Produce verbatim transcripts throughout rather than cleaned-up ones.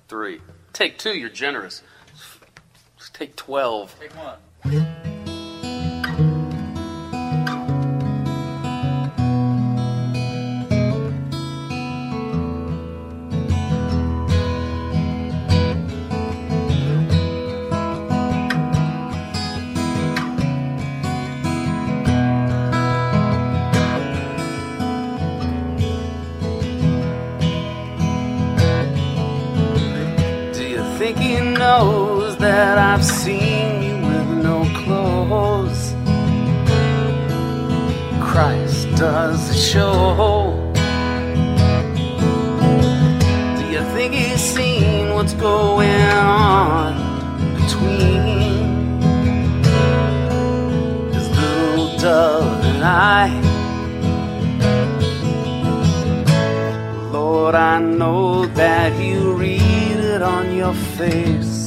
three. Take two, you're generous. Just take twelve. Take one. Think he knows that I've seen you with no clothes. Christ does the show. Do you think he's seen what's going on between his little dove and I? Lord, I know that you read on your face,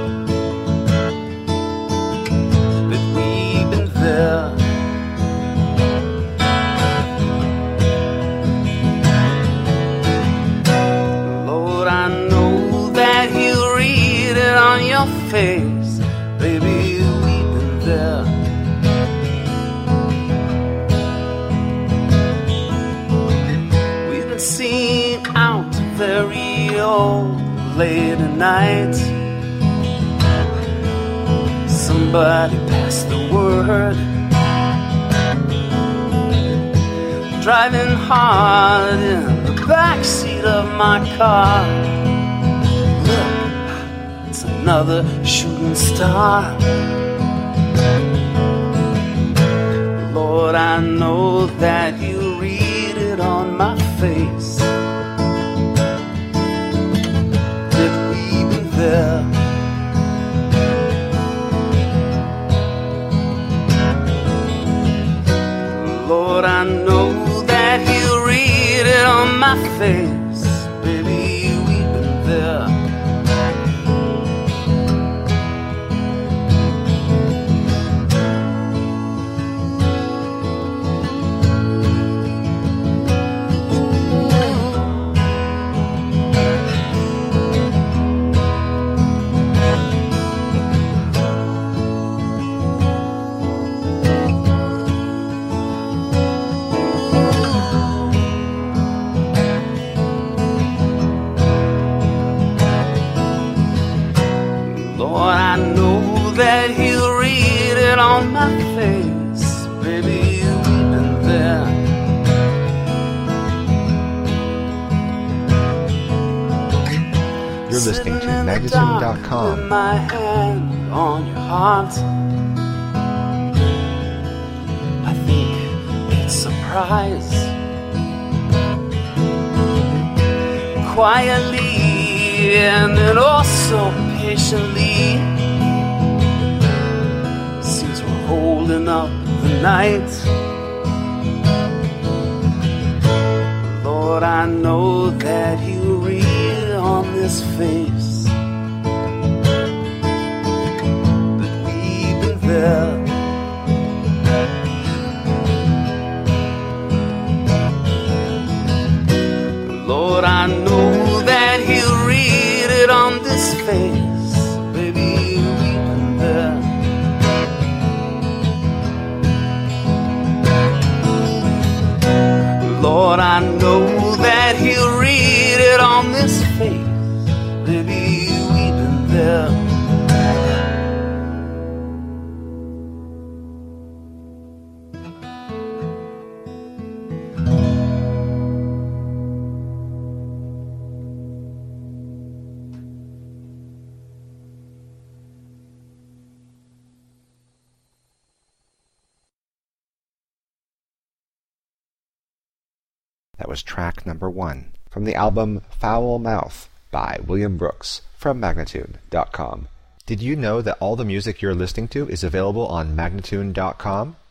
that we've been there. Lord, I know that you read it on your face, baby, we've been there. We've been seen out very old late at night. Somebody pass the word. Driving hard in the backseat of my car. Look, it's another shooting star. Lord, I know that you read it on my face. There. Lord, I know that you read it on my face, baby, we've been there. That you read it on my face, baby, we've been there. You're listening to Magnatune dot com. With my hand on your heart, I think it's a surprise. Quietly and then also patiently, holding up the night. Lord, I know that you read on this face that we've been there. Lord, I know that you read it on this face, baby, we've been there. Lord, I know that he'll read it on this face. Baby, we've been there. That was track number one from the album Foul Mouth by William Brooks from Magnatune dot com. Did you know that all the music you're listening to is available on Magnatune dot com?